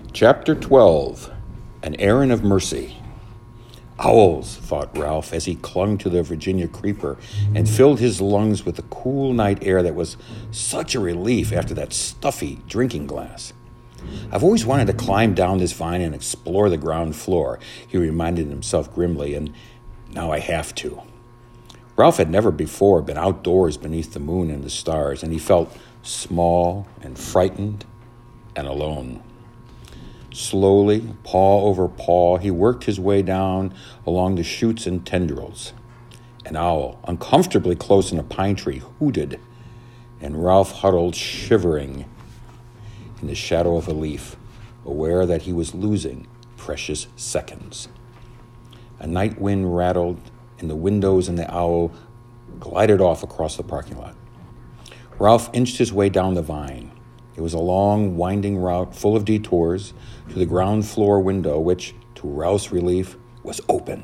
Chapter 12, An Errand of Mercy. Owls, thought Ralph as he clung to the Virginia creeper and filled his lungs with the cool night air that was such a relief after that stuffy drinking glass. I've always wanted to climb down this vine and explore the ground floor, he reminded himself grimly, and now I have to. Ralph had never before been outdoors beneath the moon and the stars, and he felt small and frightened and alone. Slowly, paw over paw, he worked his way down along the shoots and tendrils. An owl, uncomfortably close in a pine tree, hooted, and Ralph huddled shivering in the shadow of a leaf, aware that he was losing precious seconds. A night wind rattled in the windows and the owl glided off across the parking lot. Ralph inched his way down the vine. It was a long, winding route full of detours to the ground floor window, which, to Ralph's relief, was open.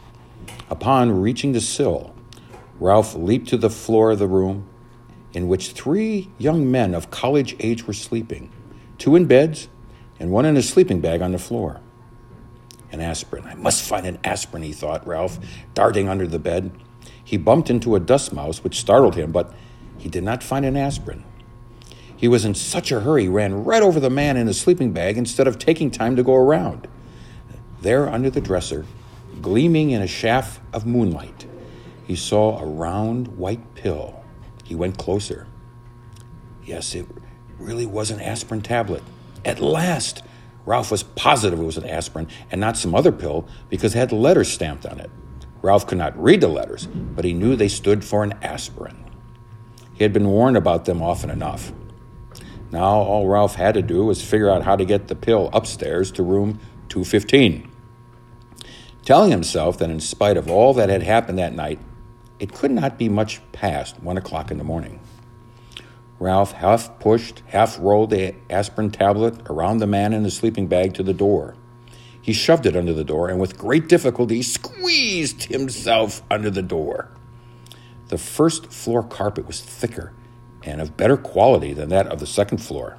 Upon reaching the sill, Ralph leaped to the floor of the room in which 3 young men of college age were sleeping, 2 in beds and 1 in a sleeping bag on the floor. An aspirin. I must find an aspirin, he thought, Ralph, darting under the bed. He bumped into a dust mouse, which startled him, but he did not find an aspirin. He was in such a hurry, he ran right over the man in the sleeping bag instead of taking time to go around. There under the dresser, gleaming in a shaft of moonlight, he saw a round white pill. He went closer. Yes, it really was an aspirin tablet. At last! Ralph was positive it was an aspirin and not some other pill because it had letters stamped on it. Ralph could not read the letters, but he knew they stood for an aspirin. He had been warned about them often enough. Now all Ralph had to do was figure out how to get the pill upstairs to room 215. Telling himself that in spite of all that had happened that night, it could not be much past 1 o'clock in the morning. Ralph half pushed, half rolled the aspirin tablet around the man in the sleeping bag to the door. He shoved it under the door and with great difficulty squeezed himself under the door. The first floor carpet was thicker and of better quality than that of the second floor.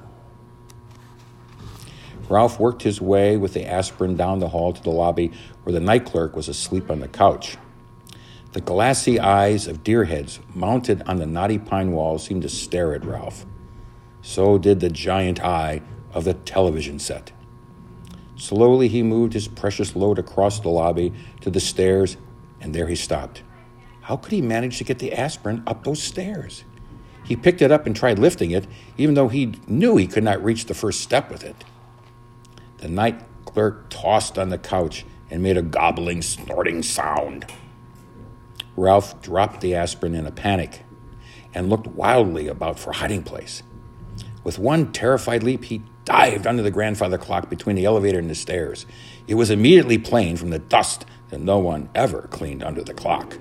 Ralph worked his way with the aspirin down the hall to the lobby where the night clerk was asleep on the couch. The glassy eyes of deer heads mounted on the knotty pine walls seemed to stare at Ralph. So did the giant eye of the television set. Slowly he moved his precious load across the lobby to the stairs, and there he stopped. How could he manage to get the aspirin up those stairs? He picked it up and tried lifting it, even though he knew he could not reach the first step with it. The night clerk tossed on the couch and made a gobbling, snorting sound. Ralph dropped the aspirin in a panic and looked wildly about for a hiding place. With one terrified leap, he dived under the grandfather clock between the elevator and the stairs. It was immediately plain from the dust that no one ever cleaned under the clock.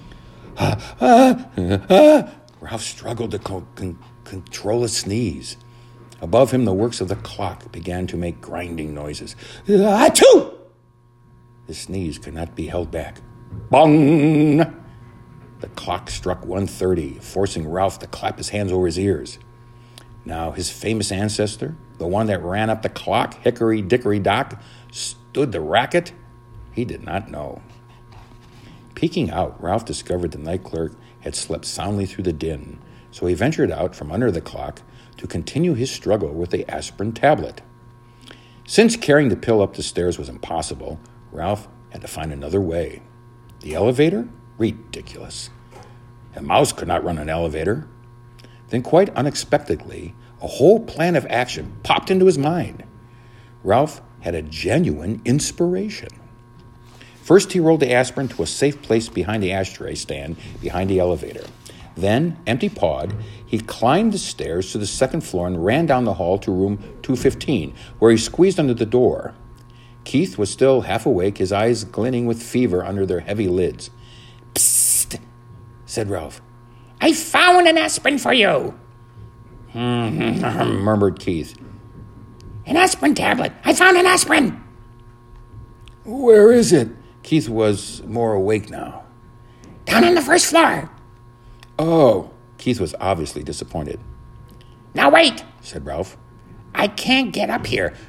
Ralph struggled to control a sneeze. Above him, the works of the clock began to make grinding noises. Achoo! The sneeze could not be held back. Bong! The clock struck 1:30, forcing Ralph to clap his hands over his ears. Now his famous ancestor, the one that ran up the clock, Hickory Dickory Dock, stood the racket? He did not know. Peeking out, Ralph discovered the night clerk had slept soundly through the din, so he ventured out from under the clock to continue his struggle with the aspirin tablet. Since carrying the pill up the stairs was impossible, Ralph had to find another way. The elevator? Ridiculous. A mouse could not run an elevator. Then quite unexpectedly, a whole plan of action popped into his mind. Ralph had a genuine inspiration. First, he rolled the aspirin to a safe place behind the ashtray stand behind the elevator. Then, empty-pawed, he climbed the stairs to the second floor and ran down the hall to room 215, where he squeezed under the door. Keith was still half awake, his eyes glinting with fever under their heavy lids. "Psst," said Ralph. "I found an aspirin for you," murmured Keith. "An aspirin tablet. I found an aspirin." "Where is it?" Keith was more awake now. "Down on the first floor." "Oh." Keith was obviously disappointed. "Now wait," said Ralph. "I can't get up here.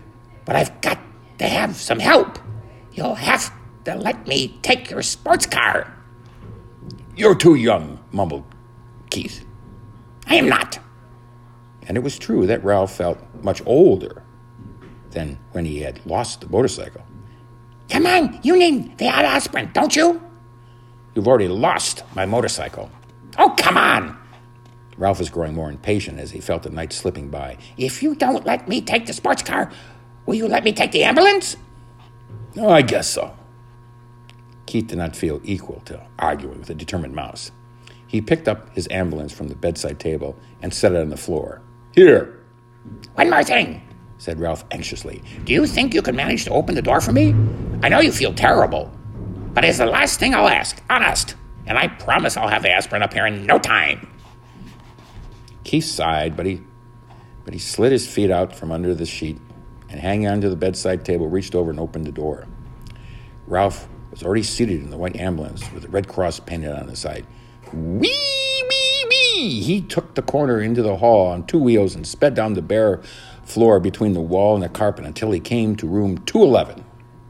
but I've got to have some help. You'll have to let me take your sports car. You're too young, mumbled Keith. I am not. And it was true that Ralph felt much older than when he had lost the motorcycle. Come on, you need the aspirin, don't you? You've already lost my motorcycle. Oh, come on. Ralph was growing more impatient as he felt the night slipping by. If you don't let me take the sports car, will you let me take the ambulance? Oh, I guess so. Keith did not feel equal to arguing with a determined mouse. He picked up his ambulance from the bedside table and set it on the floor. Here. One more thing, said Ralph anxiously. Do you think you can manage to open the door for me? I know you feel terrible, but it's the last thing I'll ask, honest. And I promise I'll have the aspirin up here in no time. Keith sighed, but he slid his feet out from under the sheet and, hanging onto the bedside table, reached over and opened the door. Ralph was already seated in the white ambulance with the Red Cross painted on the side. Wee, wee, wee! He took the corner into the hall on two wheels and sped down the bare floor between the wall and the carpet until he came to room 211.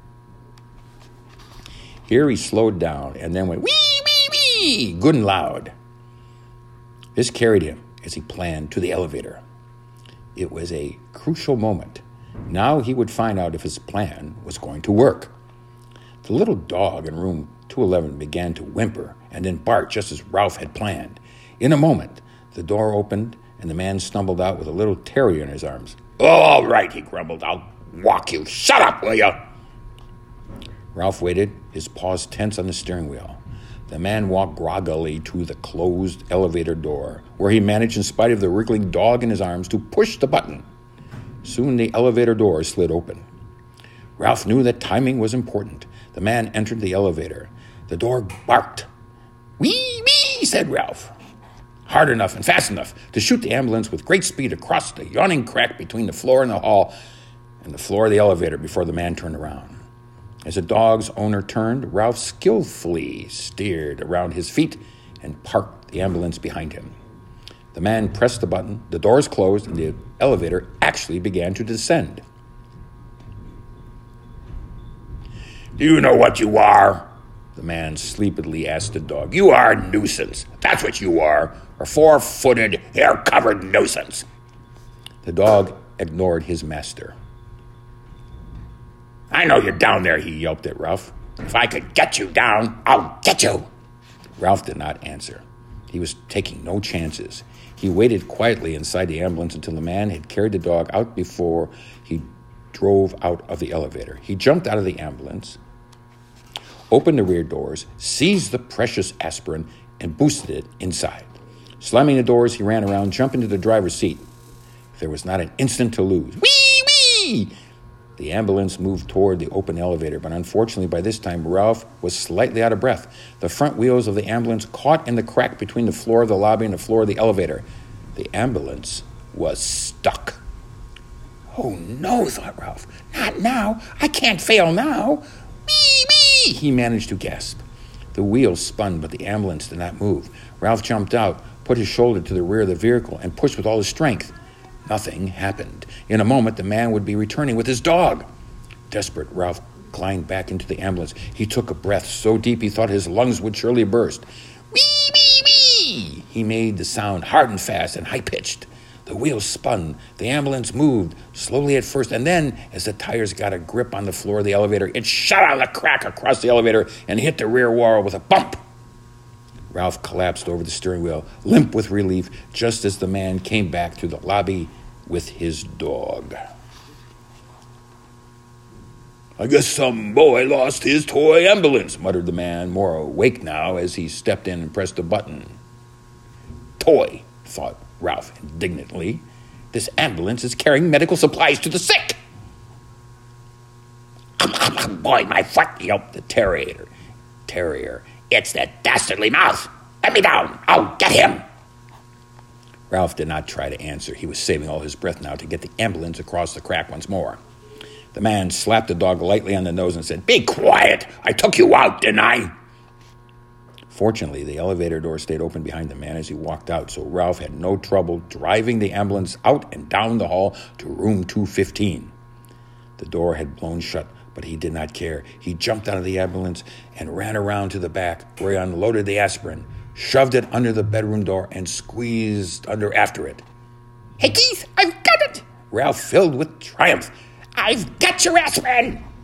Here he slowed down and then went wee, wee, wee, good and loud. This carried him, as he planned, to the elevator. It was a crucial moment. Now he would find out if his plan was going to work. The little dog in room 211 began to whimper and then bark just as Ralph had planned. In a moment, the door opened and the man stumbled out with a little terrier in his arms. All right, he grumbled. I'll walk you. Shut up, will you? Ralph waited, his paws tense on the steering wheel. The man walked groggily to the closed elevator door, where he managed, in spite of the wriggling dog in his arms, to push the button. Soon the elevator door slid open. Ralph knew that timing was important. The man entered the elevator. The door barked. Wee, wee, said Ralph. Hard enough and fast enough to shoot the ambulance with great speed across the yawning crack between the floor in the hall and the floor of the elevator before the man turned around. As the dog's owner turned, Ralph skillfully steered around his feet and parked the ambulance behind him. The man pressed the button, the doors closed, and the elevator actually began to descend. Do you know what you are? The man sleepily asked the dog. You are a nuisance. That's what you are. A four-footed, hair-covered nuisance. The dog ignored his master. I know you're down there, he yelped at Ralph. If I could get you down, I'll get you. Ralph did not answer. He was taking no chances. He waited quietly inside the ambulance until the man had carried the dog out before he drove out of the elevator. He jumped out of the ambulance, opened the rear doors, seized the precious aspirin, and boosted it inside. Slamming the doors, he ran around, jumped into the driver's seat. There was not an instant to lose. Wee, wee! The ambulance moved toward the open elevator, but unfortunately by this time Ralph was slightly out of breath. The front wheels of the ambulance caught in the crack between the floor of the lobby and the floor of the elevator. The ambulance was stuck. Oh no, thought Ralph. Not now. I can't fail now. Wee, wee! He managed to gasp. The wheels spun, but the ambulance did not move. Ralph jumped out, put his shoulder to the rear of the vehicle, and pushed with all his strength. Nothing happened. In a moment, the man would be returning with his dog. Desperate, Ralph climbed back into the ambulance. He took a breath so deep he thought his lungs would surely burst. Wee, wee, wee! He made the sound hard and fast and high-pitched. The wheels spun. The ambulance moved, slowly at first, and then, as the tires got a grip on the floor of the elevator, it shot out of the crack across the elevator and hit the rear wall with a bump. Ralph collapsed over the steering wheel, limp with relief, just as the man came back to the lobby with his dog. I guess some boy lost his toy ambulance, muttered the man, more awake now as he stepped in and pressed a button. Toy, thought Ralph indignantly. This ambulance is carrying medical supplies to the sick. Boy, my foot, yelped the terrier. It's that dastardly mouse. Let me down. I'll get him. Ralph did not try to answer. He was saving all his breath now to get the ambulance across the crack once more. The man slapped the dog lightly on the nose and said, Be quiet. I took you out, didn't I? Fortunately, the elevator door stayed open behind the man as he walked out, so Ralph had no trouble driving the ambulance out and down the hall to room 215. The door had blown shut, but he did not care. He jumped out of the ambulance and ran around to the back, where he unloaded the aspirin, shoved it under the bedroom door, and squeezed under after it. "Hey, Keith, I've got it!" Ralph, filled with triumph. "I've got your aspirin!"